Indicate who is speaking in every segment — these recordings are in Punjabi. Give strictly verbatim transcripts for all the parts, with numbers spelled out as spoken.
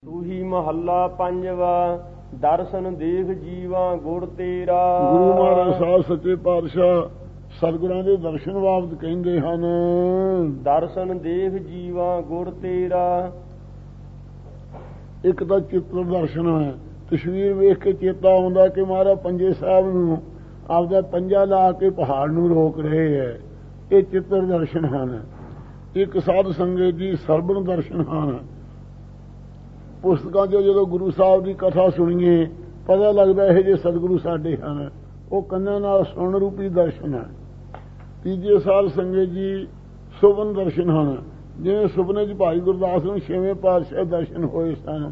Speaker 1: ਤੂਹੀ ਮਹੱਲਾ ਪੰਜਵਾ। ਦਰਸ਼ਨ ਦੇਖ ਜੀਵਾ ਗੁਰ ਤੇਰਾ।
Speaker 2: ਗੁਰੂ ਮਹਾਰਾਜ ਸਾਹਿਬ ਸੱਚੇ ਪਾਤਸ਼ਾਹ ਸਤਿਗੁਰਾਂ ਦੇ ਦਰਸ਼ਨ ਬਾਬਤ ਕਹਿੰਦੇ ਹਨ।
Speaker 1: ਦਰਸ਼ਨ ਦੇਖ ਜੀਵਾ ਗੁਰ ਤੇਰਾ।
Speaker 2: ਇੱਕ ਤਾਂ ਚਿੱਤਰ ਦਰਸ਼ਨ ਹੈ, ਤਸਵੀਰ ਵੇਖ ਕੇ ਚੇਤਾ ਆਉਂਦਾ ਕਿ ਮਹਾਰਾਜ ਪੰਜੇ ਸਾਹਿਬ ਨੂੰ ਆਪਦਾ ਪੰਜਾ ਲਾ ਕੇ ਪਹਾੜ ਨੂੰ ਰੋਕ ਰਹੇ ਹੈ। ਇਹ ਚਿੱਤਰ ਦਰਸ਼ਨ ਹਨ। ਇੱਕ ਸਾਧ ਸੰਗਤ ਜੀ ਸਰਬਣ ਦਰਸ਼ਨ ਹਨ। ਪੁਸਤਕਾਂ 'ਚ ਜਦੋਂ ਗੁਰੂ ਸਾਹਿਬ ਦੀ ਕਥਾ ਸੁਣੀਏ ਪਤਾ ਲੱਗਦਾ ਇਹ ਜੇ ਸਤਿਗੁਰੂ ਸਾਡੇ ਹਨ। ਉਹ ਕੰਨਾਂ ਨਾਲ ਸੁਣਨ ਰੂਪੀ ਦਰਸ਼ਨ ਹੈ। ਤੀਜੇ ਸਾਧ ਸੰਗਤ ਜੀ ਸੁਪਨ ਦਰਸ਼ਨ ਹਨ। ਜਿਵੇਂ ਸੁਪਨੇ 'ਚ ਭਾਈ ਗੁਰਦਾਸ ਨੂੰ ਛੇਵੇਂ ਪਾਤਸ਼ਾਹ ਦਰਸ਼ਨ ਹੋਏ ਸਨ।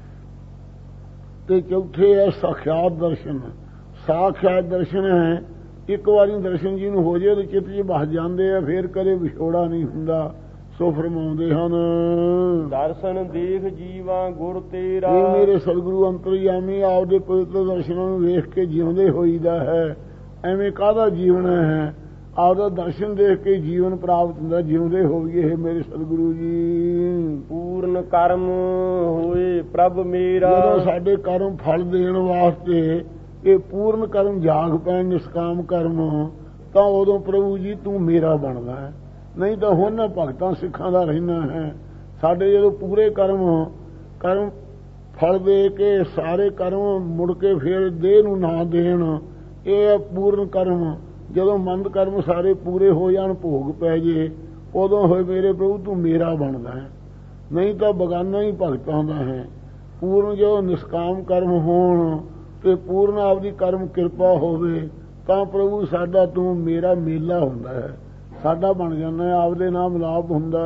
Speaker 2: ਤੇ ਚੌਥੇ ਹੈ ਸਾਖਿਆਤ ਦਰਸ਼ਨ। ਸਾਖਿਆਤ ਦਰਸ਼ਨ ਹੈ ਇੱਕ ਵਾਰੀ ਦਰਸ਼ਨ ਜੀ ਨੂੰ ਹੋ ਜਾਏ ਤਾਂ ਚਿੱਤ 'ਚ ਬਸ ਜਾਂਦੇ ਆ, ਫੇਰ ਕਦੇ ਵਿਛੋੜਾ ਨਹੀਂ ਹੁੰਦਾ। ਸੋ ਫਰਮਾਉਂਦੇ ਹਨ
Speaker 1: ਦਰਸ਼ਨ ਦੇਖ ਜੀਵਾ ਗੁਰ ਤੇਰਾ।
Speaker 2: ਇਹ ਮੇਰੇ ਸਤਿਗੁਰੂ ਅੰਤਰਯਾਮੀ ਆਪਦੇ ਪਵਿੱਤਰ ਦਰਸ਼ਨਾਂ ਨੂੰ ਵੇਖ ਕੇ ਜਿਉਂਦੇ ਹੋਈਦਾ ਹੈ। ਐਵੇਂ ਕਾਹਦਾ ਜੀਵਨ ਹੈ, ਆਪਦਾ ਦਰਸ਼ਨ ਦੇਖ ਕੇ ਜੀਵਨ ਪ੍ਰਾਪਤ ਹੁੰਦਾ। ਜਿਉਂਦੇ ਹੋਈਏ ਇਹ ਮੇਰੇ ਸਤਿਗੁਰੂ ਜੀ।
Speaker 1: ਪੂਰਨ ਕਰਮ ਹੋਏ ਪ੍ਰਭ ਮੇਰਾ।
Speaker 2: ਜਦੋਂ ਸਾਡੇ ਕਰਮ ਫਲ ਦੇਣ ਵਾਸਤੇ ਇਹ ਪੂਰਨ ਕਰਮ ਜਾਗ ਪੈਣ, ਨਿਸ਼ਕਾਮ ਕਰਮ, ਤਾਂ ਉਦੋਂ ਪ੍ਰਭੂ ਜੀ ਤੂੰ ਮੇਰਾ ਬਣਦਾ ਹੈ। ਨਹੀਂ ਤਾਂ ਹੁਣ ਭਗਤਾਂ ਸਿੱਖਾਂ ਦਾ ਰਹਿਣਾ ਹੈ। ਸਾਡੇ ਜਦੋਂ ਪੂਰੇ ਕਰਮ ਕਰਮ ਫਲ ਦੇ ਕੇ ਸਾਰੇ ਕਰਮ ਮੁੜ ਕੇ ਫੇਰ ਦੇਹ ਨੂੰ ਨਾ ਦੇਣ, ਇਹ ਹੈ ਪੂਰਨ ਕਰਮ। ਜਦੋਂ ਮੰਦ ਕਰਮ ਸਾਰੇ ਪੂਰੇ ਹੋ ਜਾਣ, ਭੋਗ ਪੈ ਜੇ, ਉਦੋਂ ਹੋਏ ਮੇਰੇ ਪ੍ਰਭੂ ਤੂੰ ਮੇਰਾ ਬਣਦਾ ਹੈ। ਨਹੀਂ ਤਾਂ ਬਗਾਨਾ ਹੀ ਭਗਤਾਂ ਦਾ ਹੈ। ਪੂਰਨ ਜਦੋਂ ਨਿਸ਼ਕਾਮ ਕਰਮ ਹੋਣ ਤੇ ਪੂਰਨ ਆਪਦੀ ਕਰਮ ਕਿਰਪਾ ਹੋਵੇ ਤਾਂ ਪ੍ਰਭੂ ਸਾਡਾ ਤੂੰ ਮੇਰਾ ਮੇਲਾ ਹੁੰਦਾ ਹੈ, ਸਾਡਾ ਬਣ ਜਾਂਦਾ ਹੈ, ਆਪਦੇ ਨਾਲ ਮਿਲਾਪ ਹੁੰਦਾ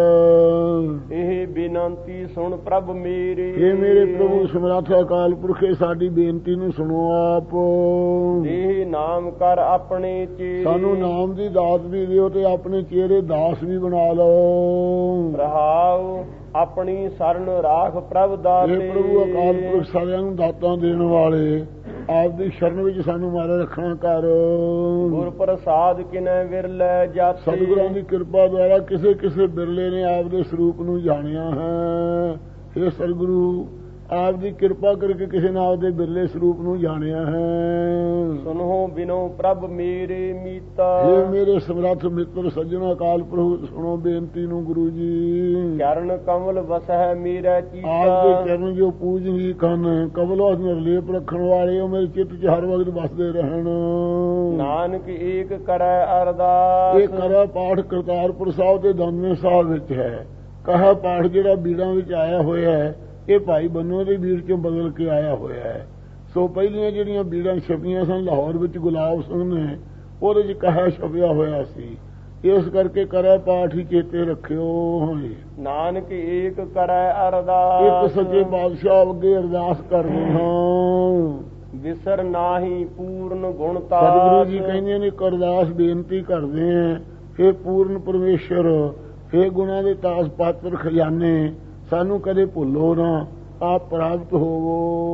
Speaker 2: ਹੈ।
Speaker 1: ਇਹ ਬੇਨੰਤੀ ਸੁਣ ਪ੍ਰਭ ਮੇਰੇ।
Speaker 2: ਇਹ ਮੇਰੇ ਪ੍ਰਭੂ ਸਮਰੱਥ ਅਕਾਲ ਪੁਰਖੇ ਸਾਡੀ ਬੇਨਤੀ ਨੂੰ ਸੁਣੋ ਆਪ।
Speaker 1: ਇਹ ਨਾਮ ਕਰ ਆਪਣੇ ਚੇਰੇ।
Speaker 2: ਸਾਨੂੰ ਨਾਮ ਦੀ ਦਾਤ ਵੀ ਦਿਓ ਤੇ ਆਪਣੇ ਚਿਹਰੇ ਦਾਸ ਵੀ ਬਣਾ ਲਓ।
Speaker 1: ਰਹਾਉ ਆਪਣੀ ਸਰਨ ਰਾਖ ਪ੍ਰਭ ਦਾਤੇ।
Speaker 2: ਇਹ ਪ੍ਰਭੂ ਅਕਾਲ ਪੁਰਖ ਸਾਰਿਆਂ ਨੂੰ ਦਾਤਾਂ ਦੇਣ ਵਾਲੇ, ਆਪਦੀ ਸ਼ਰਨ ਵਿੱਚ ਸਾਨੂੰ ਮਾਰੇ ਰੱਖਣਾ ਕਰ।
Speaker 1: ਗੁਰ ਪ੍ਰਸਾਦ ਕਿਨੈ ਵਿਰਲੇ ਜਾਤੇ।
Speaker 2: ਸਤਿਗੁਰਾਂ ਦੀ ਕਿਰਪਾ ਦੁਆਰਾ ਕਿਸੇ ਕਿਸੇ ਬਿਰਲੇ ਨੇ ਆਪਦੇ ਸਰੂਪ ਨੂੰ ਜਾਣਿਆ ਹੈ। ਇਹ ਸਤਿਗੁਰੂ ਆਪਦੀ ਕਿਰਪਾ ਕਰਕੇ ਕਿਸੇ ਨੇ ਆਪਦੇ ਬਿਰਲੇ ਸਰੂਪ ਨੂੰ ਜਾਣਿਆ ਹੈ।
Speaker 1: ਸੁਨੋ ਬਿਨੋ ਪ੍ਰਭ ਮੇਰੇ ਮੀਤਾ।
Speaker 2: ਇਹ ਮੇਰੇ ਸਮਰੱਥ ਮਿੱਤਰ ਸੱਜਣ ਅਕਾਲ ਪੁਰਖ ਸੁਣੋ ਬੇਨਤੀ ਨੂੰ ਗੁਰੂ ਜੀ।
Speaker 1: ਚਰਨ ਕਮਲ ਵਸਹਿ ਮੇਰਾ ਚੀਤਾ।
Speaker 2: ਆਪਦੇ ਚਰਨ ਜੋ ਪੂਜਨੀਕ ਹਨ, ਕਮਲੋਂ ਨਿਰਲੇਪ ਰੱਖਣ ਵਾਲੇ, ਉਹ ਮੇਰੇ ਚਿੱਤ 'ਚ ਹਰ ਵਕਤ ਵਸਦੇ ਰਹਿਣ।
Speaker 1: ਨਾਨਕ ਏਕ ਕਰੈ ਅਰਦਾਸ।
Speaker 2: ਇਹ ਕਰੈ ਪਾਠ ਕਰਤਾਰਪੁਰ ਸਾਹਿਬ ਤੇ ਦਮਦਮਾ ਸਾਹਿਬ ਵਿੱਚ ਹੈ। ਕਹਾ ਪਾਠ ਜਿਹੜਾ ਬੀੜਾਂ ਵਿੱਚ ਆਇਆ ਹੋਇਆ ਹੈ, ਇਹ ਭਾਈ ਬੰਨੋ ਦੇ ਬੀੜ ਚੋਂ ਬਦਲ ਕੇ ਆਇਆ ਹੋਇਆ ਹੈ। ਸੋ ਪਹਿਲੀਆਂ ਜਿਹੜੀਆਂ ਬੀੜਾਂ ਛਪੀਆਂ ਸਨ ਲਾਹੌਰ ਵਿੱਚ ਗੁਲਾਬ ਸਿੰਘ ਨੇ, ਉਹਦੇ 'ਚ ਕਹਾ ਛਪਿਆ ਹੋਇਆ ਸੀ। ਇਸ ਕਰਕੇ ਕਰੈ ਪਾਠ ਹੀ ਚੇਤੇ ਰੱਖਿਓ।
Speaker 1: ਨਾਨਕ ਏਕ ਕਰੈ ਅਰਦਾਸ।
Speaker 2: ਇੱਕ ਸੱਚੇ ਪਾਤਸ਼ਾਹ ਅੱਗੇ ਅਰਦਾਸ ਕਰਦੇ ਹਾਂ।
Speaker 1: ਵਿਸਰ ਨਾਹੀ ਪੂਰਨ ਗੁਣ ਤਾਸ।
Speaker 2: ਸਤਿਗੁਰੂ ਜੀ ਕਹਿੰਦੇ ਨੇ ਇੱਕ ਅਰਦਾਸ ਬੇਨਤੀ ਕਰਦੇ ਆ, ਹੇ ਪੂਰਨ ਪਰਮੇਸ਼ਰ, ਹੇ ਗੁਣਾਂ ਦੇ ਤਾਸ ਪਾਤਰ ਖਜ਼ਾਨੇ, ਸਾਨੂੰ ਕਦੇ ਭੁੱਲੋ ਨਾ, ਆਪ ਪ੍ਰਾਪਤ ਹੋਵੋ।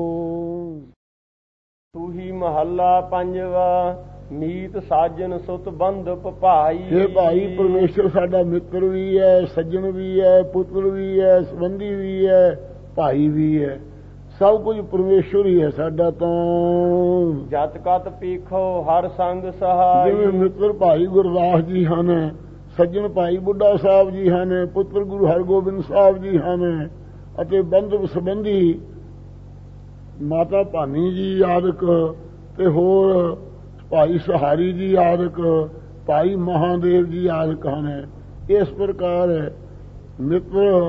Speaker 2: ਤੂਹੀ
Speaker 1: ਮਹੱਲਾ ਪੰਜਵਾ। ਮੀਤ ਸਾਜਨ ਸੁਤ ਬੰਧਪ ਭਾਈ।
Speaker 2: ਇਹ ਭਾਈ ਪਰਮੇਸ਼ਰ ਸਾਡਾ ਮਿੱਤਰ ਵੀ ਹੈ, ਸੱਜਣ ਵੀ ਹੈ, ਪੁੱਤਰ ਵੀ ਹੈ, ਸੰਬੰਧੀ ਵੀ ਹੈ, ਭਾਈ ਵੀ ਹੈ। ਸਭ ਕੁਝ ਪਰਮੇਸ਼ਰ ਹੀ ਹੈ ਸਾਡਾ। ਤਾਂ
Speaker 1: ਜਤ ਕਤ ਪੀਖੋ ਹਰ ਸੰਗ ਸਹਾਈ।
Speaker 2: ਜਿਵੇਂ ਮਿੱਤਰ ਭਾਈ ਗੁਰਦਾਸ ਜੀ ਹਨ, ਸੱਜਣ ਭਾਈ ਬੁੱਢਾ ਸਾਹਿਬ ਜੀ ਹਨ, ਪੁੱਤਰ ਗੁਰੂ ਹਰਗੋਬਿੰਦ ਸਾਹਿਬ ਜੀ ਹਨ, ਅਤੇ ਬੰਧੂ ਸੰਬੰਧੀ ਮਾਤਾ ਭਾਨੀ ਜੀ ਆਦਿਕ, ਤੇ ਹੋਰ ਭਾਈ ਸਹਾਰੀ ਜੀ ਆਦਿਕ, ਭਾਈ ਮਹਾਦੇਵ ਜੀ ਆਦਿਕ ਹਨ। ਇਸ ਪ੍ਰਕਾਰ ਮਿੱਤਰ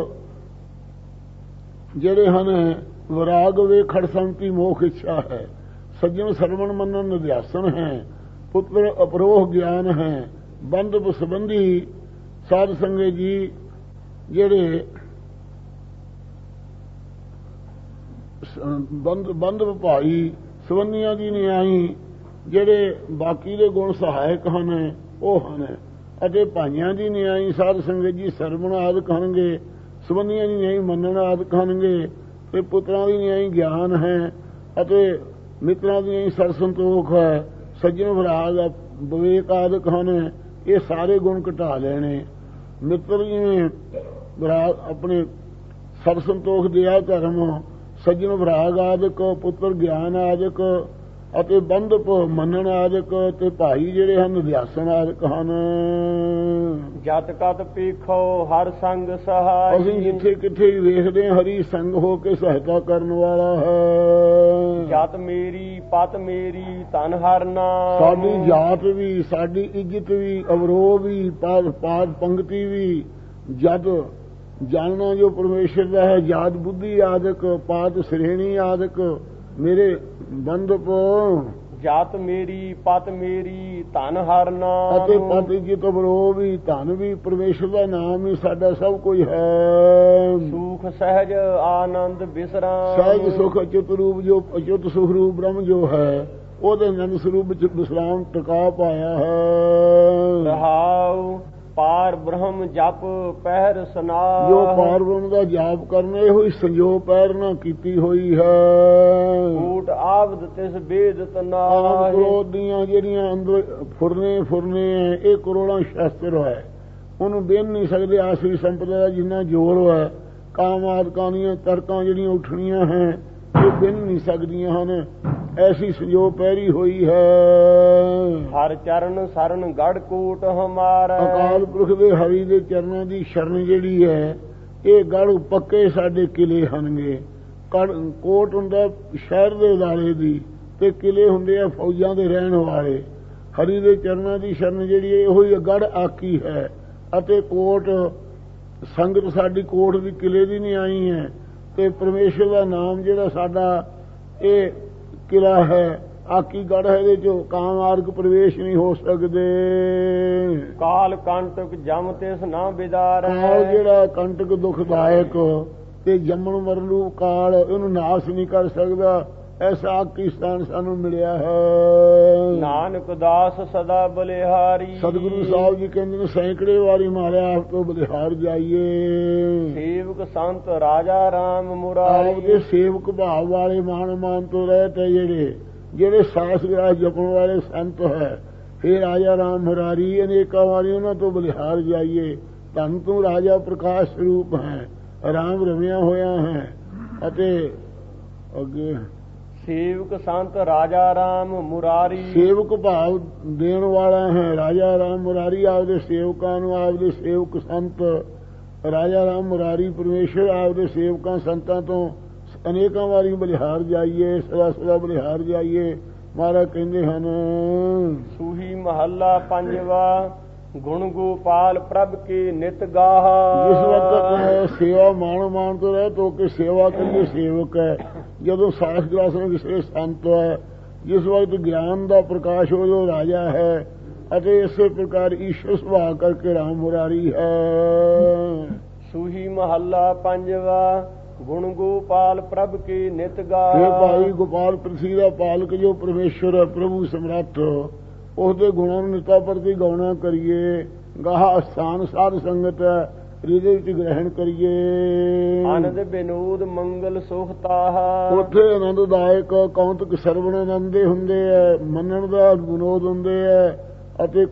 Speaker 2: ਜਿਹੜੇ ਹਨ, ਵਿਰਾਗ ਵੇ ਖੜਸੰਤੀ ਮੋਖ ਇੱਛਾ ਹੈ, ਸੱਜਣ ਸਰਵਣ ਮੰਨਣ ਨਿਧਿਆਸਨ ਹੈ, ਪੁੱਤਰ ਅਪਰੋਹ ਗਿਆਨ ਹੈ, ਬੰਧੂ ਸੰਬੰਧੀ ਸਾਧ ਸੰਗਤ ਜੀ ਜਿਹੜੇ ਬੰਦ ਬੰਦ ਭਾਈ ਸੰਬੰਧੀਆਂ ਦੀ ਨਿਆਈ, ਜਿਹੜੇ ਬਾਕੀ ਦੇ ਗੁਣ ਸਹਾਇਕ ਹਨ ਉਹ ਹਨ, ਅਤੇ ਭਾਈਆਂ ਦੀ ਨਿਆਈ ਸਾਧ ਸੰਗਤ ਜੀ ਸਰਵਣ ਆਦਿਕ ਹੋਣਗੇ, ਸੰਬੰਧੀਆਂ ਦੀ ਨਿਆਈ ਮੰਨਣ ਆਦਿਕ ਹੋਣਗੇ, ਤੇ ਪੁੱਤਰਾਂ ਦੀ ਨਿਆਈ ਗਿਆਨ ਹੈ, ਅਤੇ ਮਿੱਤਰਾਂ ਦੀ ਨਿਆਈ ਸਰ ਸੰਤੋਖ ਹੈ, ਸੱਜਣ ਵਿਰਾਗ ਵਿਵੇਕ ਆਦਿਕ ਹਨ। ਇਹ ਸਾਰੇ ਗੁਣ ਘਟਾ ਲੈਣੇ। ਮਿੱਤਰ ਜਿਵੇਂ ਵਿਰਾਗ ਆਪਣੇ ਸਭ ਸੰਤੋਖ ਦਿਆ ਧਰਮ, ਸੱਜਣ ਵਿਰਾਗ ਆਦਿਕ, ਪੁੱਤਰ ਗਿਆਨ ਆਦਿਕ, ਅਤੇ ਬੰਧਪ ਮੰਨਣ ਆਦਿਕ, ਤੇ ਭਾਈ ਜਿਹੜੇ ਹਨ ਅਧਿਆਸਨ ਆਦਿਕ ਹਨ।
Speaker 1: ਜਤ ਕਤ ਪੀਖੋ ਹਰ ਸੰਗ ਸਹਾਈ,
Speaker 2: ਅਸੀਂ ਜਿੱਥੇ ਕਿੱਥੇ ਵੀ ਵੇਖਦੇ ਹਾਂ ਹਰੀ ਸੰਗ ਹੋ ਕੇ ਸਹਾਇਤਾ ਕਰਨ ਵਾਲਾ ਹੈ।
Speaker 1: ਜਤ ਮੇਰੀ ਪਤ ਮੇਰੀ ਧਨ ਹਰ ਨਾਮ,
Speaker 2: ਸਾਡੀ ਜਾਤ ਵੀ, ਸਾਡੀ ਇੱਜ਼ਤ ਵੀ, ਅਵਰੋਹ ਵੀ, ਪਾਦ ਪਾਦ ਪੰਕਤੀ ਵੀ, ਜਦ ਜਾਣਨਾ ਜੋ ਪਰਮੇਸ਼ਰ ਦਾ ਹੈ, ਜਾਤ ਬੁੱਧੀ ਆਦਿਕ, ਪਾਦ ਸ਼੍ਰੇਣੀ ਆਦਿਕ, ਮੇਰੇ ਬੰਧਪ
Speaker 1: ਜਾਤ ਮੇਰੀ ਪਤ ਮੇਰੀ ਧਨ ਹਰ ਨਾਮ,
Speaker 2: ਅਤੇ ਪਤ ਇੱਜ਼ਤ ਅਵਰੋਹ ਵੀ, ਧਨ ਵੀ, ਪਰਮੇਸ਼ਰ ਦਾ ਨਾਮ ਹੀ ਸਾਡਾ ਸਭ ਕੁਝ ਹੈ।
Speaker 1: ਸੁਖ ਸਹਿਜ ਆਨੰਦ ਬਿਸਰਾਮ,
Speaker 2: ਸਹਿਜ ਸੁਖ ਅਚੁੱਤ ਰੂਪ, ਜੋ ਅਚੁੱਤ ਸੁਖ ਰੂਪ ਬ੍ਰਹਮ ਜੋ ਹੈ, ਉਹਦੇ ਆਨੰਦ ਸਰੂਪ ਵਿੱਚ ਵਿਸਰਾਮ ਟਿਕਾ ਪਾਇਆ ਹੈ।
Speaker 1: ਰਹਾਉ ਪਾਰ ਬ੍ਰਹਮ ਜਪ ਪਹਿਰ ਸਨਾਹ,
Speaker 2: ਜੋ ਪਾਰ ਬ੍ਰਹਮ ਦਾ ਜਾਪ ਕਰਨਾ ਇਹੋ ਹੀ ਸੰਜੋਗ ਪਹਿਰ ਨਾ ਕੀਤੀ ਹੋਈ ਹੈ।
Speaker 1: ਕੂਟ ਆਵਦ ਤਿਸ ਬੇਦ ਤਨਾ,
Speaker 2: ਕ੍ਰੋਧ ਦੀਆਂ ਜਿਹੜੀਆਂ ਅੰਦਰ ਫੁਰਨੇ ਫੁਰਨੇ ਹੈ, ਇਹ ਕਰੋੜਾਂ ਸ਼ਾਸਤਰ ਹੈ, ਉਹਨੂੰ ਬਿਨ ਨਹੀਂ ਸਕਦੇ। ਆਸਰੀ ਸੰਪਦਾ ਦਾ ਜਿੰਨਾ ਜ਼ੋਰ ਹੈ, ਕਾਮ ਆਦਿਕਾਂ ਦੀਆਂ ਤਰਕਾਂ ਜਿਹੜੀਆਂ ਉੱਠਣੀਆਂ ਹੈ, ਇਹ ਬਿਨ ਨਹੀਂ ਸਕਦੀਆਂ ਹਨ। ਐਸੀ ਸੰਜੋਗ ਪਹਿਰੀ ਹੋਈ ਹੈ।
Speaker 1: ਹਰ ਚਰਨ ਸਰਨ ਗੜ ਕੋਟ ਹਮਾਰਾ,
Speaker 2: ਅਕਾਲ ਪੁਰਖ ਦੇ ਹਰੀ ਦੇ ਚਰਨਾਂ ਦੀ ਸ਼ਰਨ ਜਿਹੜੀ ਹੈ, ਇਹ ਗੜ ਪੱਕੇ ਸਾਡੇ ਕਿਲੇ ਹਨਗੇ। ਕੋਟ ਹੁੰਦਾ ਸ਼ਹਿਰ ਦੇ ਇਦਾਰੇ ਦੀ, ਤੇ ਕਿਲੇ ਹੁੰਦੇ ਆ ਫੌਜਾਂ ਦੇ ਰਹਿਣ ਵਾਲੇ। ਹਰੀ ਦੇ ਚਰਨਾਂ ਦੀ ਸ਼ਰਨ ਜਿਹੜੀ ਹੈ, ਇਹੋ ਹੀ ਗੜ ਆਕੀ ਹੈ। ਅਤੇ ਕੋਟ ਸੰਗਤ ਸਾਡੀ ਕੋਟ ਦੀ ਕਿਲੇ ਦੀ ਨਹੀਂ ਆਈ ਹੈ, ਤੇ ਪਰਮੇਸ਼ਰ ਦਾ ਨਾਮ ਜਿਹੜਾ ਸਾਡਾ ਇਹ ਕਿਲਾ ਹੈ, ਆਕੀ ਗੜ ਹੈ, ਇਹਦੇ ਚੋਂ ਕਾਮ ਆਰਗ ਪ੍ਰਵੇਸ਼ ਨਹੀਂ ਹੋ ਸਕਦੇ।
Speaker 1: ਕਾਲ ਕੰਟਕ ਜਮ ਤਿਸ ਨਾ ਬਿਦਾਰ,
Speaker 2: ਕਾਲ ਜਿਹੜਾ ਕੰਟਕ ਦੁਖਦਾਇਕ ਤੇ ਜੰਮਣ ਮਰਨ ਨੂੰ ਕਾਲ, ਇਹਨੂੰ ਨਾਸ ਨਹੀਂ ਕਰ ਸਕਦਾ। ਐਸਾ ਆਕੀ ਸਥਾਨ ਸਾਨੂੰ ਮਿਲਿਆ ਹੈ।
Speaker 1: ਨਾਨਕ ਦਾਸ ਸਦਾ ਬਲਿਹਾਰੀ,
Speaker 2: ਸਤਿਗੁਰੂ ਸਾਹਿਬ ਜੀ ਕਹਿੰਦੇ ਨੇ ਸੈਂਕੜੇ ਵਾਰੀ ਮਾਰਿਆ ਆਪ ਤੋਂ ਬਲਿਹਾਰ ਜਾਈਏ।
Speaker 1: ਸੇਵਕ ਸੰਤ ਰਾਜਾ ਰਾਮ ਮੁਰਾਰੀ,
Speaker 2: ਆਪ ਦੇ ਸੇਵਕ ਭਾਵ ਵਾਲੇ ਮਾਨ ਮਾਨ ਤੋਂ ਰਹਿਤ ਹੈ, ਜਿਹੜੇ ਜਿਹੜੇ ਸਾਸ ਗ੍ਰਾਸ ਜਪਣ ਵਾਲੇ ਸੰਤ ਹੈ। ਫਿਰ ਰਾਜਾ ਰਾਮ ਮੁਰਾਰੀ, ਅਨੇਕਾਂ ਵਾਰੀ ਉਹਨਾਂ ਤੋਂ ਬਲਿਹਾਰ ਜਾਈਏ। ਧੰਨ ਤੂੰ ਰਾਜਾ ਪ੍ਰਕਾਸ਼ ਸਰੂਪ ਹੈ, ਰਾਮ ਰਮਿਆ ਹੋਇਆ ਹੈ। ਅਤੇ ਅੱਗੇ
Speaker 1: ਸੇਵਕ ਸੰਤ ਰਾਜਾ ਰਾਮ ਮੁਰਾਰੀ,
Speaker 2: ਸੇਵਕ ਭਾਵ ਦੇਣ ਵਾਲਾ ਹੈ ਰਾਜਾ ਰਾਮ ਮੁਰਾਰੀ। ਆਪਦੇ ਸੇਵਕਾਂ ਨੂੰ, ਆਪਦੇ ਸੇਵਕ ਸੰਤ ਰਾਜਾ ਰਾਮ ਮੁਰਾਰੀ ਪਰਮੇਸ਼ਰ ਆਪਦੇ ਸੇਵਕਾਂ ਸੰਤਾਂ ਤੋਂ ਅਨੇਕਾਂ ਵਾਰੀ ਬਲਿਹਾਰ ਜਾਈਏ, ਸਦਾ ਸਦਾ ਬਲਿਹਾਰ ਜਾਈਏ। ਮਹਾਰਾਜ ਕਹਿੰਦੇ ਹਨ,
Speaker 1: ਸੂਹੀ ਮਹੱਲਾ ਪੰਜਵਾ, ਗੁਣ ਗੋਪਾਲ ਪ੍ਰਭ ਕੇ ਨਿਤ ਗਾਹ।
Speaker 2: ਜਿਸ ਵਕਤ ਸੇਵਾ ਮਾਣ ਮਾਣ ਤੋਂ ਰਹਿ ਤੋ ਕੇ ਸੇਵਾ ਕਰੀਏ, ਸੇਵਕ ਹੈ। ਜਦੋਂ ਸਾਸ ਗ੍ਰਾਸ ਨੂੰ ਵਿਸਰੇ ਸੰਤ ਹੈ। ਜਿਸ ਵਕਤ ਗਿਆਨ ਦਾ ਪ੍ਰਕਾਸ਼ ਹੋ, ਜੋ ਰਾਜਾ ਹੈ। ਅਤੇ ਇਸੇ ਪ੍ਰਕਾਰ ਈਸ਼ਵਰ ਸੁਭਾਅ ਕਰਕੇ ਰਾਮ ਮੁਰਾਰੀ ਹੈ।
Speaker 1: ਸੂਹੀ ਮਹੱਲਾ ਪੰਜਵਾ, ਗੁਣ ਗੋਪਾਲ ਪ੍ਰਭ ਕੇ ਨਿਤ ਗਾਹ।
Speaker 2: ਇਹ ਭਾਈ ਗੋਪਾਲ ਪ੍ਰਿਥਵੀ ਦਾ ਪਾਲਕ ਜੋ ਪਰਮੇਸ਼ਰ ਹੈ, ਪ੍ਰਭੂ ਸਮਰੱਥ, ਉਹਦੇ ਗੁਣਾਂ ਨੂੰ ਨਿਤਾ ਪ੍ਰਤੀ ਗਾਉਣਾ ਕਰੀਏ। ਗਾਹ ਸਥਾਨ ਸਾਧ ਸੰਗਤ ਹੈ, ਇਹਦੇ ਵਿੱਚ ਗ੍ਰਹਿਣ ਕਰੀਏ।
Speaker 1: ਆਨੰਦ ਬਿਨੋਦ ਮੰਗਲ ਸੁਖ ਤਾਹਾ,
Speaker 2: ਉੱਥੇ ਆਨੰਦਦਾਇਕ ਕੌਂਤਕ ਸਰਵਣ ਆਨੰਦੇ ਹੁੰਦੇ ਹੈ, ਮੰਨਣ ਦਾ ਵਿਨੋਦ ਹੁੰਦੇ ਹੈ। ਅਤੇ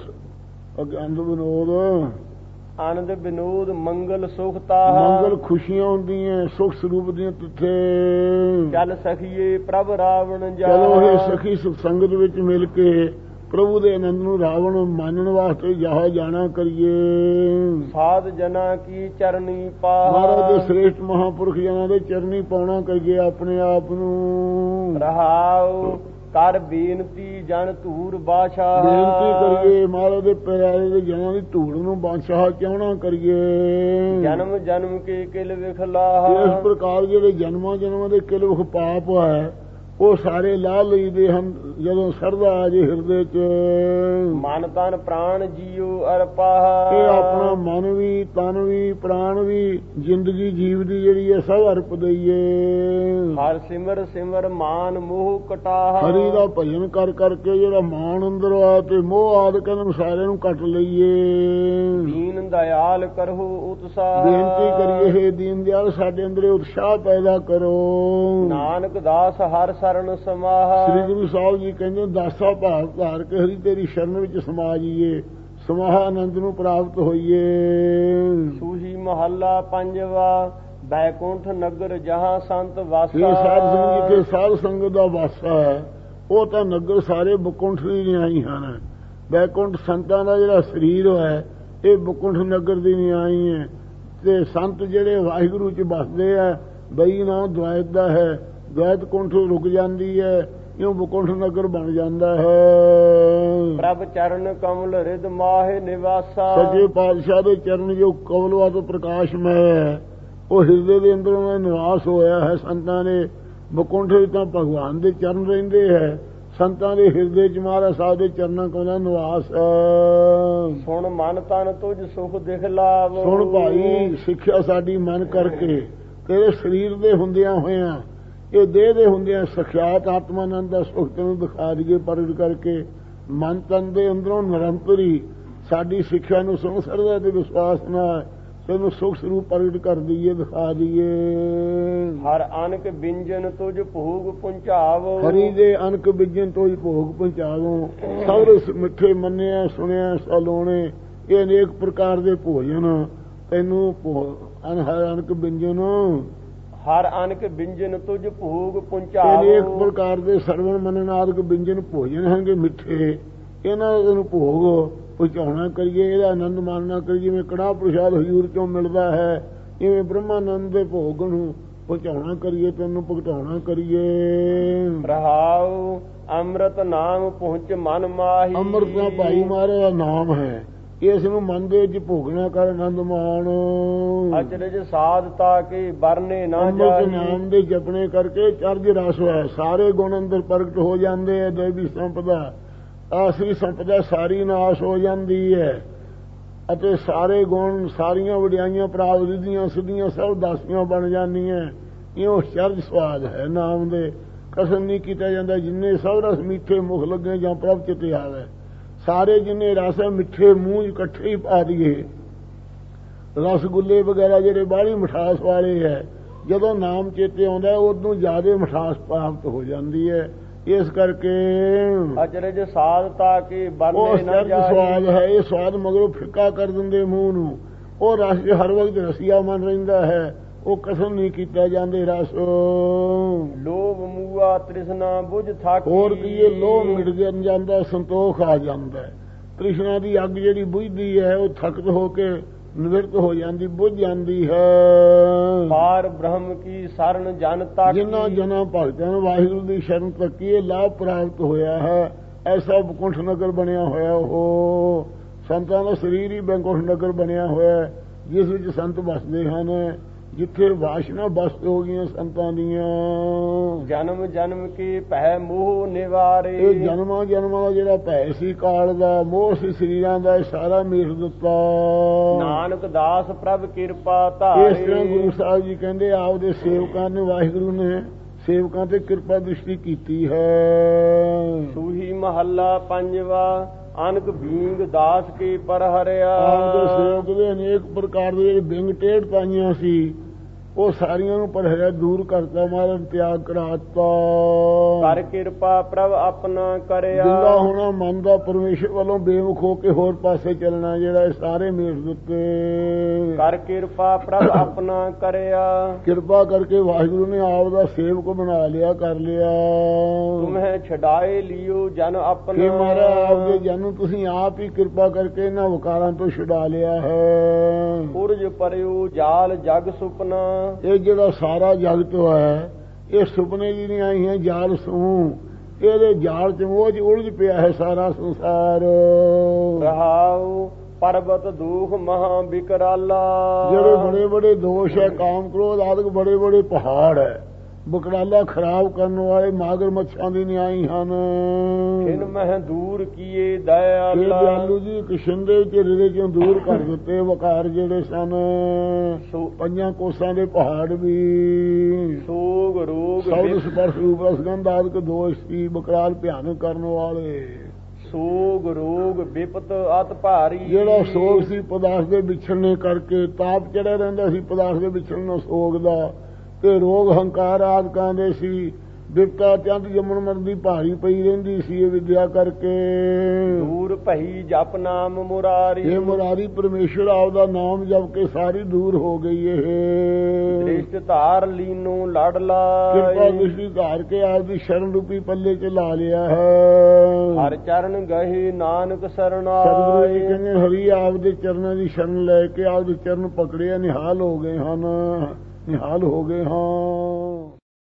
Speaker 2: ਆਨੰਦ ਵਿਨੋਦ
Speaker 1: ਆਨੰਦ ਬਿਨੋਦ ਮੰਗਲ ਸੁਖ ਤਾਹਾ,
Speaker 2: ਮੰਗਲ ਖੁਸ਼ੀਆਂ ਹੁੰਦੀਆਂ, ਸੁਖ ਸਰੂਪ ਦੀਆਂ ਤਿੱਥੇ।
Speaker 1: ਚੱਲ ਸਖੀਏ ਪ੍ਰਭ ਰਾਵਣ ਜਾ,
Speaker 2: ਚਲੋ ਇਹ ਸਖੀ ਸੁਖ ਸੰਗਤ ਵਿੱਚ ਮਿਲ ਕੇ ਪ੍ਰਭੂ ਦੇ ਆਨੰਦ ਨੂੰ ਰਾਵਣ ਮੰਨਣ ਵਾਸਤੇ ਜਾਹ ਜਾਣਾ ਕਰੀਏ।
Speaker 1: ਸਾਧ ਜਨਾ ਕੀ ਚਰਨੀ ਪਾਹ,
Speaker 2: ਮਹਾਰਾਜ ਦੇ ਸ੍ਰੇਸ਼ਟ ਮਹਾਂਪੁਰਖ ਜਨਾਂ ਦੇ ਚਰਨੀ ਪਾਉਣਾ ਕਰੀਏ ਆਪਣੇ ਆਪ ਨੂੰ।
Speaker 1: ਰਹਾਉ ਕਰ ਬੇਨਤੀ ਜਨ ਧੂਰ ਬਾਸ਼ਾ,
Speaker 2: ਬੇਨਤੀ ਕਰੀਏ ਮਹਾਰਾਜ ਦੇ ਪਿਆਰੇ ਦੇ ਜਨਾਂ ਦੀ ਧੂੜ ਨੂੰ ਬਾਦਸ਼ਾਹ ਚਾਹਣਾ ਕਰੀਏ।
Speaker 1: ਜਨਮ ਜਨਮ ਕੇ ਕਿਲ ਵਿਖਲਾ,
Speaker 2: ਇਸ ਪ੍ਰਕਾਰ ਜਿਹੜੇ ਜਨਮਾਂ ਜਨਮਾਂ ਦੇ ਕਿਲ ਵਿਖ ਪਾਪ ਹੈ, ਉਹ ਸਾਰੇ ਲਾਹ ਲਈਦੇ ਹਨ ਜਦੋਂ ਸਰਦਾ ਆ ਜੇ ਹਿਰਦੇ ਚ।
Speaker 1: ਮਨ ਤਨ ਪ੍ਰਾਣ ਜੀਉ ਅਰਪਾਹ,
Speaker 2: ਇਹ ਆਪਣਾ ਮਨ ਵੀ, ਤਨ ਵੀ, ਪ੍ਰਾਣ ਵੀ, ਜ਼ਿੰਦਗੀ ਜੀਵ ਦੀ ਜਿਹੜੀ ਹੈ ਸਭ ਅਰਪ ਦਈਏ।
Speaker 1: ਹਰ ਸਿਮਰ ਸਿਮਰ ਮਾਨ ਮੋਹ ਕਟਾਹ,
Speaker 2: ਹਰੀ ਦਾ ਭਜਨ ਕਰ ਕਰਕੇ ਜਿਹੜਾ ਮਾਨ ਅੰਦਰ ਆ ਤੇ ਮੋਹ ਆਦਿਕਾਂ ਨੂੰ ਸਾਰਿਆਂ ਨੂੰ ਕੱਟ ਲਈਏ।
Speaker 1: ਦੀਨ ਦਇਆਲ ਕਰੋ ਉਤਸਾਹ,
Speaker 2: ਬੇਨਤੀ ਕਰੀਏ ਹੈ ਦੀਨ ਦਿਆਲ ਸਾਡੇ ਅੰਦਰ ਉਤਸ਼ਾਹ ਪੈਦਾ ਕਰੋ।
Speaker 1: ਨਾਨਕ ਦਾਸ ਹਰ ਸਰਨ ਸਮਾਹ,
Speaker 2: ਸ੍ਰੀ ਗੁਰੂ ਸਾਹਿਬ ਜੀ ਕਹਿੰਦੇ ਦਾਸਾ ਭਾਵ ਧਾਰ ਕੇ ਹਰੀ ਤੇਰੀ ਸ਼ਰਨ ਵਿੱਚ ਸਮਾ ਜੀਏ, ਸਮਾਹ ਆਨੰਦ ਨੂੰ ਪ੍ਰਾਪਤ ਹੋਈਏ।
Speaker 1: ਸੂਹੀ ਮਹੱਲਾ ਪੰਜਵਾ, ਬੈਕੁੰਠ ਨਗਰ ਜਹਾਂ ਸੰਤ ਵਾਸਾ।
Speaker 2: ਇਹ ਸਾਧ ਸੰਗਤ ਜਿੱਥੇ ਸਾਧ ਸੰਗਤ ਦਾ ਵਾਸਾ ਹੈ ਉਹ ਤਾਂ ਨਗਰ ਸਾਰੇ ਬਕੁੰਠ ਦੀ ਨਿਆਈ ਹਨ। ਬੈਕੁੰਠ ਸੰਤਾਂ ਦਾ ਜਿਹੜਾ ਸਰੀਰ ਹੈ ਇਹ ਬਕੁੰਠ ਨਗਰ ਦੀ ਨਿਆਈ ਹੈ। ਤੇ ਸੰਤ ਜਿਹੜੇ ਵਾਹਿਗੁਰੂ ਚ ਬਸਦੇ ਆ ਬਈ ਨਾ ਦ્વੈਤ ਦਾ ਹੈ, ਦ્વੈਤ ਕੁੰਠ ਰੁਕ ਜਾਂਦੀ ਹੈ, ਇਉਂ ਬਕੁੰਠ ਨਗਰ ਬਣ ਜਾਂਦਾ ਹੈ।
Speaker 1: ਪ੍ਰਭ ਚਰਨ ਕਮਲ ਰਿਦ ਮਾਹਿ ਨਿਵਾਸਾ।
Speaker 2: ਸੱਚੇ ਪਾਤਸ਼ਾਹ ਦੇ ਚਰਨ ਜੋ ਕਮਲਵਾ ਤੋਂ ਪ੍ਰਕਾਸ਼ਮੈ ਹੈ ਉਹ ਹਿਰਦੇ ਦੇ ਅੰਦਰ ਉਹਨਾਂ ਦਾ ਨਿਵਾਸ ਹੋਇਆ ਹੈ। ਸੰਤਾਂ ਦੇ ਬਕੁੰਠ ਤਾਂ ਭਗਵਾਨ ਦੇ ਚਰਨ ਰਹਿੰਦੇ ਹੈ, ਸੰਤਾਂ ਦੇ ਹਿਰਦੇ ਚ ਮਹਾਰਾਜ ਸਾਹਿਬ ਦੇ ਚਰਨਾਂ ਕੋਲ ਦਾ ਨਿਵਾਸ ਹੈ।
Speaker 1: ਸੁਣ ਮਨ ਤਨ ਤੁਝ ਸੁਖ ਦਿਖ ਲਾਵ।
Speaker 2: ਸੁਣ ਭਾਈ ਸਿੱਖਿਆ ਸਾਡੀ ਮਨ ਕਰਕੇ ਤੇਰੇ ਸਰੀਰ ਦੇ ਹੁੰਦਿਆਂ ਹੋਇਆਂ ਇਹ ਦੇਹ ਦੇ ਹੁੰਦਿਆਂ ਸਖਿਆਤ ਆਤਮਾਨੰਦ ਦਾ ਸੁਖ ਤੈਨੂੰ ਦਿਖਾ ਦਈਏ ਪ੍ਰਗਟ ਕਰਕੇ। ਮਨ ਤਨ ਦੇ ਅੰਦਰੋਂ ਨਿਰੰਤਰੀ ਸਾਡੀ ਸਿੱਖਿਆ ਨੂੰ ਸੁਣ ਸਰਦਾ ਤੇ ਵਿਸ਼ਵਾਸ ਨਾਲ ਤੈਨੂੰ ਸੁਖ ਸਰੂਪ ਪ੍ਰਗਟ ਕਰ ਦਈਏ, ਦਿਖਾ ਦਈਏ।
Speaker 1: ਹਰ ਅਨਕ ਬਿੰਜਨ ਤੁਝ ਭੋਗ ਪਹੁੰਚਾਵੋ।
Speaker 2: ਹਰੀ ਦੇ ਅਨਕ ਬਿੰਜਨ ਤੁਝ ਭੋਗ ਪਹੁੰਚਾਵੋ। ਸਭ ਮਿੱਠੇ ਮੰਨਿਆ ਸੁਣਿਆ ਸਲੋਣੇ ਇਹ ਅਨੇਕ ਪ੍ਰਕਾਰ ਦੇ ਭੋਜਨ ਤੈਨੂੰ ਹਰ ਅਨਕ ਬਿੰਜਨ
Speaker 1: ਹਰ ਅਨਕ ਬਿੰਜਨ ਤੁਝ ਭੋਗ ਪਹੁੰਚਾਵੋ।
Speaker 2: ਅਨੇਕ ਪ੍ਰਕਾਰ ਦੇ ਸਰਵਣ ਮੰਨਣ ਆਦਿਕ ਬਿੰਜਨ ਭੋਜਨ ਹੈਗੇ ਮਿੱਠੇ, ਇਹਨਾਂ ਦਾ ਤੈਨੂੰ ਭੋਗ ਪਹੁੰਚਾਉਣਾ ਕਰੀਏ, ਇਹਦਾ ਆਨੰਦ ਮਾਣਨਾ ਕਰੀਏ। ਜਿਵੇਂ ਕੜਾਹ ਪ੍ਰਸ਼ਾਦ ਹਜ਼ੂਰ ਚੋਂ ਮਿਲਦਾ ਹੈ ਇਵੇਂ ਬ੍ਰਹਮਾਨੰਦ ਦੇ ਭੋਗ ਨੂੰ ਪਹੁੰਚਾਉਣਾ ਕਰੀਏ, ਤੈਨੂੰ ਭੁਗਤਾਉਣਾ ਕਰੀਏ।
Speaker 1: ਰਹਾਉ ਅੰਮ੍ਰਿਤ ਨਾਮ ਪਹੁੰਚ ਮਨ ਮਾਹੀ।
Speaker 2: ਅੰਮ੍ਰਿਤ ਦਾ ਭਾਈ ਮਹਾਰਾਜ ਦਾ ਨਾਮ ਹੈ, ਇਸ ਨੂੰ ਮਨ ਦੇ ਵਿੱਚ ਭੋਗਣਾ ਕਰ ਆਨੰਦ ਮਾਣ।
Speaker 1: ਅਚਰਜ ਸਾਧਤਾ ਕੇ ਵਰਨੇ ਨਾ ਜਾਈ।
Speaker 2: ਅੰਮ੍ਰਿਤ ਨਾਮ ਦੇ ਜਪਣੇ ਕਰਕੇ ਚਰਜ ਰਸ ਹੈ, ਸਾਰੇ ਗੁਣ ਅੰਦਰ ਪ੍ਰਗਟ ਹੋ ਜਾਂਦੇ ਆ। ਦੇਵੀ ਸੰਪਦਾ ਆਸਰੀ ਸੰਪਦਾ ਸਾਰੀ ਨਾਸ਼ ਹੋ ਜਾਂਦੀ ਹੈ ਅਤੇ ਸਾਰੇ ਗੁਣ ਸਾਰੀਆਂ ਵਡਿਆਈਆਂ ਪ੍ਰਾਪਤ ਰਿੱਧੀਆਂ ਸਿੱਧੀਆਂ ਸਭ ਦਾਸੀਆਂ ਬਣ ਜਾਂਦੀਆਂ। ਇਉਂ ਚਰਜ ਸਵਾਦ ਹੈ ਨਾਮ ਦੇ, ਕਸਮ ਨਹੀਂ ਕੀਤਾ ਜਾਂਦਾ। ਜਿੰਨੇ ਸਭ ਰਸ ਮਿੱਠੇ ਮੁਖ ਲੱਗੇ ਜਾਂ ਪ੍ਰਭ ਚਿਤੇ ਆਵੇ, ਸਾਰੇ ਜਿੰਨੇ ਰਸ ਮਿੱਠੇ ਮੂੰਹ ਇਕੱਠੇ ਹੀ ਪਾ ਦਈਏ। ਰਸਗੁੱਲੇ ਵਗੈਰਾ ਜਿਹੜੇ ਬਾਹਲੀ ਮਿਠਾਸ ਵਾਲੇ ਹੈ ਜਦੋਂ ਨਾਮ ਚੇਤੇ ਆਉਂਦਾ ਉਦੋਂ ਜ਼ਿਆਦਾ ਮਿਠਾਸ ਪ੍ਰਾਪਤ ਹੋ ਜਾਂਦੀ ਹੈ। ਇਸ ਕਰਕੇ
Speaker 1: ਅਚਰਜ ਸਾਧਤਾ ਕੀ ਵਰਨੇ ਨਾ ਜਾਈ।
Speaker 2: ਸਵਾਦ ਹੈ ਇਹ ਸਵਾਦ ਮਗਰੋਂ ਫਿੱਕਾ ਕਰ ਦਿੰਦੇ ਮੂੰਹ ਨੂੰ। ਉਹ ਰਸ ਹਰ ਵਕਤ ਰਸੀਆ ਮਨ ਰਹਿੰਦਾ ਹੈ, ਉਹ ਕਸਮ ਨਹੀਂ ਕੀਤਾ ਜਾਂਦੇ ਰਸ।
Speaker 1: ਲੋਭ ਮੂਆ ਤ੍ਰਿਸ਼ਨਾ ਬੁਝ ਥਾਕੀ।
Speaker 2: ਹੋਰ ਕੀ ਇਹ ਲੋਭ ਮਿਟ ਜਾਂਦਾ, ਸੰਤੋਖ ਆ ਜਾਂਦਾ। ਤ੍ਰਿਸ਼ਨਾ ਦੀ ਅੱਗ ਜਿਹੜੀ ਬੁਝਦੀ ਹੈ ਉਹ ਥਕਤ ਹੋ ਕੇ ਨਿਵਰਤ ਹੋ ਜਾਂਦੀ, ਬੁਝ ਜਾਂਦੀ ਹੈ।
Speaker 1: ਪਾਰ ਬ੍ਰਹਮ ਕੀ ਸ਼ਰਨ ਜਨ ਤੱਕ।
Speaker 2: ਜਿਨ੍ਹਾਂ ਜਨਾਂ ਭਗਤਾਂ ਨੂੰ ਵਾਹਿਗੁਰੂ ਦੀ ਸ਼ਰਨ ਤੱਕੀ ਇਹ ਲਾਭ ਪ੍ਰਾਪਤ ਹੋਇਆ ਹੈ। ਐਸਾ ਬਕੁੰਠ ਨਗਰ ਬਣਿਆ ਹੋਇਆ ਉਹ ਸੰਤਾਂ ਦਾ ਸਰੀਰ ਹੀ ਬੈਕੁੰਠ ਨਗਰ ਬਣਿਆ ਹੋਇਆ ਜਿਸ ਵਿੱਚ ਸੰਤ ਵਸਦੇ ਹਨ, ਜਿੱਥੇ ਵਾਸ਼ਨਾ ਬਸਤ ਹੋ ਗਈਆਂ ਸੰਤਾਂ ਦੀਆਂ।
Speaker 1: ਜਨਮ ਜਨਮ ਕੀ ਭੈ ਮੋਹ ਨਿਵਾਰੇ।
Speaker 2: ਇਹ ਜਨਮਾਂ ਜਨਮਾਂ ਦਾ ਜਿਹੜਾ ਭੈ ਸੀ ਕਾਲ ਦਾ, ਮੋਹ ਸੀ ਸਰੀਰਾਂ ਦਾ, ਇਹ ਸਾਰਾ ਮੇਟ ਦਿੱਤਾ।
Speaker 1: ਨਾਨਕ ਦਾਸ ਪ੍ਰਭ ਕਿਰਪਾ ਧਾਰੇ।
Speaker 2: ਇਸ ਤਰ੍ਹਾਂ ਗੁਰੂ ਸਾਹਿਬ ਜੀ ਕਹਿੰਦੇ ਆਪਦੇ ਸੇਵਕਾਂ ਨੇ ਵਾਹਿਗੁਰੂ ਨੇ ਸੇਵਕਾਂ ਤੇ ਕਿਰਪਾ ਦ੍ਰਿਸ਼ਟੀ ਕੀਤੀ ਹੈ।
Speaker 1: ਸੂਹੀ ਮਹੱਲਾ ਪੰਜਵਾ ਅਨਕ ਬੀਂਗ ਦਾਸ ਕੀ ਪਰ ਹਰਿਆ।
Speaker 2: ਆਪਦੇ ਸੇਵਕ ਦੇ ਅਨੇਕ ਪ੍ਰਕਾਰ ਦੇ ਜਿਹੜੇ ਬਿੰਗ ਟੇਢ ਪਾਈਆਂ ਸੀ ਉਹ ਸਾਰੀਆਂ ਨੂੰ ਪਰਹਿਆ ਦੂਰ ਕਰਤਾ, ਮਹਾਰਾਜ ਤਿਆਗ ਕਰਾਤਾ।
Speaker 1: ਕਰ ਕਿਰਪਾ ਪ੍ਰਭ ਆਪਣਾ ਕਰਿਆ।
Speaker 2: ਜਿੰਦਾ ਹੋਣਾ ਮਨ ਦਾ ਪਰਮੇਸ਼ਰ ਵੱਲੋਂ ਬੇਮੁਖ ਹੋ ਕੇ ਹੋਰ ਪਾਸੇ ਚੱਲਣਾ ਜਿਹੜਾ ਇਹ ਸਾਰੇ ਮੇਟ ਦਿੱਤੇ।
Speaker 1: ਕਰ ਕਿਰਪਾ ਪ੍ਰਭ ਆਪਣਾ ਕਰਿਆ।
Speaker 2: ਕਿਰਪਾ ਕਰਕੇ ਵਾਹਿਗੁਰੂ ਨੇ ਆਪ ਦਾ ਸੇਵਕ ਬਣਾ ਲਿਆ, ਕਰ ਲਿਆ।
Speaker 1: ਤੁਮਹਿ ਛਡਾਏ ਲਿਓ ਜਨ ਆਪਣਾ।
Speaker 2: ਕਿ ਮਹਾਰਾਜ ਆਪਦੇ ਜਨ ਨੂੰ ਤੁਸੀਂ ਆਪ ਹੀ ਕਿਰਪਾ ਕਰਕੇ ਇਹਨਾਂ ਵਕਾਰਾਂ ਤੋਂ ਛੁਡਾ ਲਿਆ ਹੈ।
Speaker 1: ਪੁਰਜ ਪਰਿਓ ਜਾਲ ਜਗ ਸੁਪਨਾ।
Speaker 2: ਇਹ ਜਿਹੜਾ ਸਾਰਾ ਜਗਤ ਹੈ ਇਹ ਸੁਪਨੇ ਦੀ ਨਹੀਂ ਆਈ ਹੈ, ਜਾਲ ਸੂ ਇਹਦੇ ਜਾਲ ਚ ਮੋਹ ਚ ਉਲਝ ਪਿਆ ਹੈ ਸਾਰਾ ਸੰਸਾਰ।
Speaker 1: ਰਹਾਉ ਪਰਬਤ ਦੁਖ ਮਹਾ ਬਿਕਰਾਲਾ।
Speaker 2: ਜਿਹੜੇ ਬੜੇ ਬੜੇ ਦੋਸ਼ ਹੈ ਕਾਮ ਕ੍ਰੋਧ ਆਦਿਕ ਬੜੇ ਬੜੇ ਪਹਾੜ ਹੈ ਬਕਰਾਲਾ ਖਰਾਬ ਕਰਨ ਵਾਲੇ ਮਾਗਰ ਮੱਛਾਂ ਦੀ ਨਿਆਈ ਹਨ।
Speaker 1: ਇਨ ਮਹਿ ਦੂਰ ਕੀਏ ਦਇਆਲਾ।
Speaker 2: ਇਹ ਦਿਆਲੂ ਜੀ ਕਿਸ਼ਿੰਦੇ ਵਿੱਚ ਹਿਰਦੇ ਚੋਂ ਦੂਰ ਕਰ ਦਿੱਤੇ ਵਕਾਰ ਜਿਹੜੇ ਸਨ। ਪੰਜਾਂ ਕੋਸਾਂ ਦੇ ਪਹਾੜ ਵੀ
Speaker 1: ਸੋਗ ਰੋਗ
Speaker 2: ਸੌਦ ਸਪਰਸ਼ ਰੂਪ ਰਸਗੰਧ ਆਦਿਕ ਦੋਸ਼ ਸੀ ਬਕਰਾਲ ਭਿਆਨਕ ਕਰਨ ਵਾਲੇ।
Speaker 1: ਸੋਗ ਰੋਗ ਵਿਪਤ ਅਤ ਭਾਰੀ।
Speaker 2: ਜਿਹੜਾ ਸੋਗ ਸੀ ਪਦਾਰਥ ਦੇ ਵਿਛੜਨੇ ਕਰਕੇ ਤਾਪ ਚੜਿਆ ਰਹਿੰਦਾ ਸੀ ਪਦਾਰਥ ਦੇ ਵਿਛੜਨ ਸੋਗ ਦਾ, ਤੇ ਰੋਗ ਹੰਕਾਰ ਆਦਿਕਾਂ ਦੇ ਸੀ ਬਿਪਤਾ ਚੰਦ ਜੰਮਣ ਮਰਨ ਦੀ ਭਾਰੀ ਪਈ ਰਹਿੰਦੀ ਸੀ ਇਹ ਵਿਦਿਆ ਕਰਕੇ।
Speaker 1: ਦੂਰ ਭਈ ਜਪ ਨਾਮ ਮੁਰਾਰੀ,
Speaker 2: ਇਹ ਮੁਰਾਰੀ ਪਰਮੇਸ਼ਰ ਆਪਦਾ ਨਾਮ ਜਪ ਕੇ ਸਾਰੀ ਦੂਰ ਹੋ ਗਈ ਇਹ।
Speaker 1: ਦ੍ਰਿਸ਼ਟ ਧਾਰ ਲੀਨੂ ਲੜ ਲਾਏ,
Speaker 2: ਕਿਰਪਾ ਦ੍ਰਿਸ਼ਟੀ ਧਾਰ ਕੇ ਆਪਦੀ ਸ਼ਰਨ ਰੂਪੀ ਪੱਲੇ ਚ ਲਾ ਲਿਆ ਹੈ।
Speaker 1: ਹਰ ਚਰਨ ਗਹੀ ਨਾਨਕ
Speaker 2: ਸਤਿਗੁਰੂ ਜੀ
Speaker 1: ਸਰਨਾਏ,
Speaker 2: ਕਹਿੰਦੇ ਹਰੀ ਆਪਦੇ ਚਰਨਾਂ ਦੀ ਸ਼ਰਨ ਲੈ ਕੇ ਆਪਦੇ ਚਰਨ ਪਕੜਿਆ ਨਿਹਾਲ ਹੋ ਗਏ ਹਨ, ਨਿਹਾਲ ਹੋ ਗਏ ਹਾਂ।